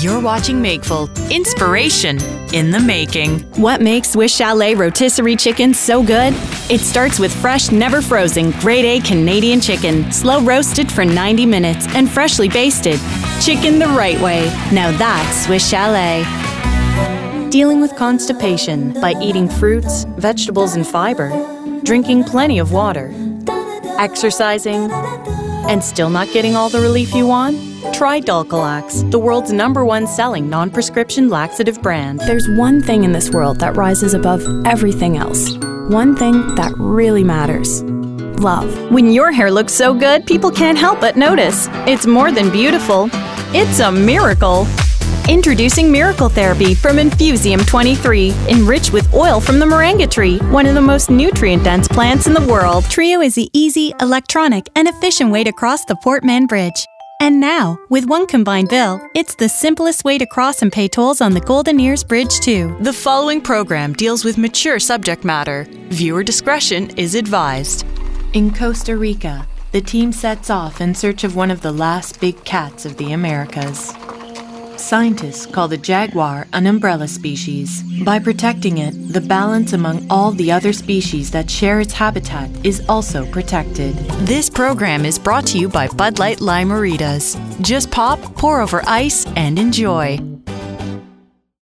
You're watching Makeful. Inspiration in the making. What makes Swiss Chalet rotisserie chicken so good? It starts with fresh, never frozen, grade A Canadian chicken, slow roasted for 90 minutes and freshly basted. Chicken the right way. Now that's Swiss Chalet. Dealing with constipation by eating fruits, vegetables, and fiber, drinking plenty of water, exercising, and still not getting all the relief you want? Try Dulcolax, the world's #1 selling non-prescription laxative brand. There's one thing in this world that rises above everything else. One thing that really matters. Love. When your hair looks so good, people can't help but notice. It's more than beautiful. It's a miracle. Introducing Miracle Therapy from Infusium 23, enriched with oil from the moringa tree, one of the most nutrient-dense plants in the world. Trio is the easy, electronic, and efficient way to cross the Port Mann Bridge. And now, with one combined bill, it's the simplest way to cross and pay tolls on the Golden Ears Bridge, too. The following program deals with mature subject matter. Viewer discretion is advised. In Costa Rica, the team sets off in search of one of the last big cats of the Americas. Scientists call the jaguar an umbrella species. By protecting it, the balance among all the other species that share its habitat is also protected. This program is brought to you by Bud Light Lime-A-Ritas. Just pop, pour over ice, and enjoy.